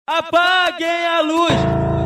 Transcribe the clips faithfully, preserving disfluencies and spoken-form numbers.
Apaguem a luz.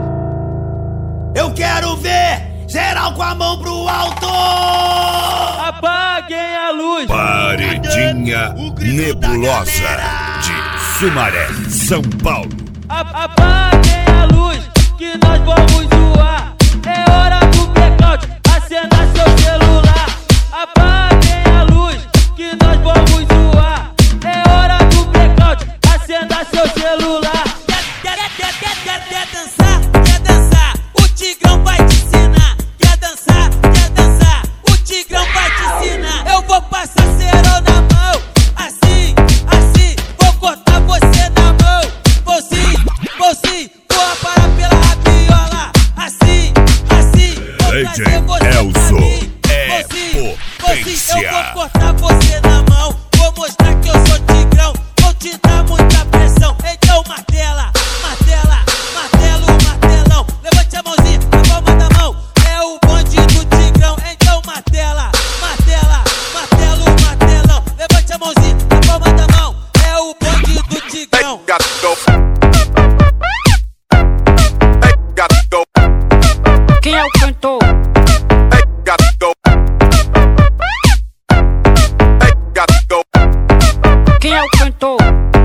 Eu quero ver geral com a mão pro alto. Apaguem a luz. Paredinha Nebulosa de Sumaré, São Paulo. Apaguem a luz que nós vamos zoar. É hora do blackout, acenda seu celular. Apaguem a luz que nós vamos zoar. É hora do blackout, acenda seu celular. Quer, quer, quer, quer, quer, quer dançar? Quer dançar? O Tigrão vai te ensinar. Quer dançar? Quer dançar? O Tigrão vai te ensinar. Eu vou passar cerol na mão, assim, assim. Vou cortar você na mão. Vou sim, vou sim. Vou aparar pela rabiola, assim, assim. Vou trazer você Elzo pra mim. é Vou sim, vou sim. Eu vou potência. cortar você na mão. Vou mostrar que eu sou Tigrão. Vou te dar muita pressão. Então martela, martela, martelo, martelão. Levante a mãozinha na palma da mão. É o bonde do Tigrão. Então martela, martela, martelo, martelão. Levante a mãozinha na palma da mão. É o bonde do Tigrão. Quem é o cantor? Quem é o cantor?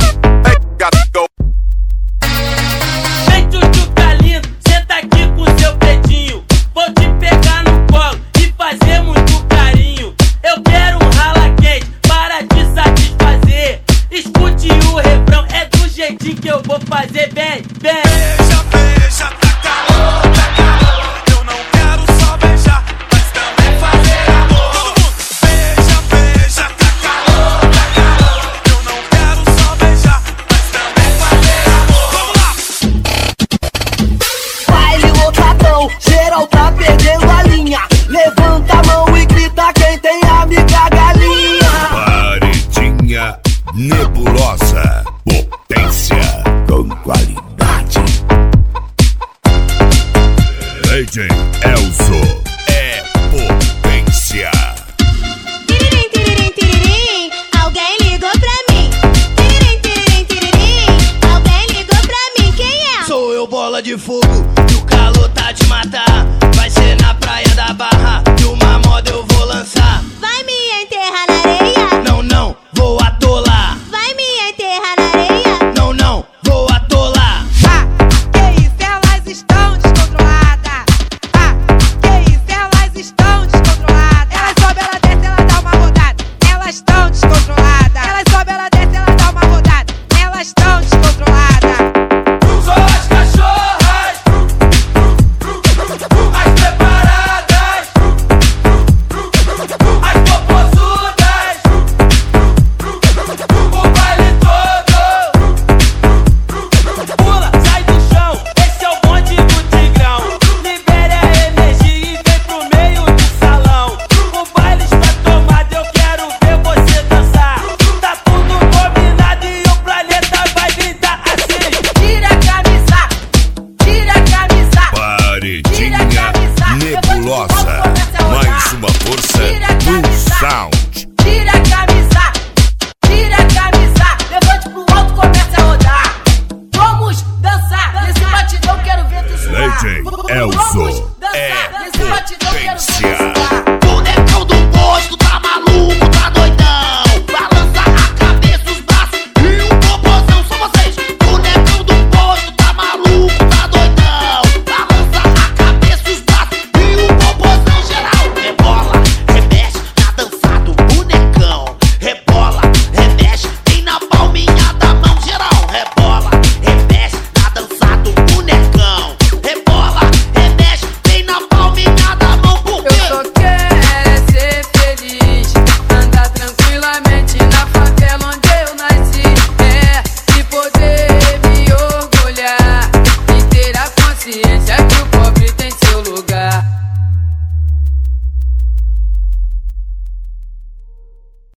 Vem tchutchuca lindo, senta aqui com seu dedinho. Vou te pegar no colo e fazer muito carinho. Eu quero um rala quente para te satisfazer. Escute o refrão, é do jeitinho que eu vou fazer. Vem, vem. Beija, beija, tá calor, tá calor. Eu não quero só beijar, mas também fazer amor. Todo mundo. Beija, beija, tá calor, tá calor. Eu não quero só beijar, mas também fazer amor. Vamos lá! Baile lotadão, geral tá perdendo a linha. Levanta a mão e grita quem tem amiga galinha. Paredinha Nebulosa, potência com qualidade. D J Elzo é potência. Tiririm, tiririm, tiririm, alguém ligou pra mim. Tiririm, tiririm, tiririm, alguém ligou pra mim. Quem é? Sou eu, bola de fogo, e o calor tá de matar. Vai ser na praia da Barra, e uma moda eu vou lançar. Vai me enterrar na areia? Não, não, vou atolar. Vai me enterrar na areia? Não, não, vou atolar. Ah, que isso, elas estão descontroladas. Ah, que isso, elas estão descontroladas. Elas sobem, ela desce, ela dá uma rodada. Elas estão descontroladas. Elas sobem, ela desce, ela dá uma rodada. Elas estão descontroladas. Só as cachorras, as preparadas, as popozudas, o baile todo. Pula, sai do chão, esse é o bonde do Tigrão. Libere a energia e vem pro meio do salão. O baile está tomado, eu quero ver você dançar. Tá tudo combinado e o planeta vai gritar assim. Tira a camisa, tira a camisa. Paredinha Nebulosa, mais uma força do sound. Tira a camisa, tira a camisa. Levante pro alto, comece a rodar. Vamos dançar, nesse batidão quero ver tu suar. D J Elzo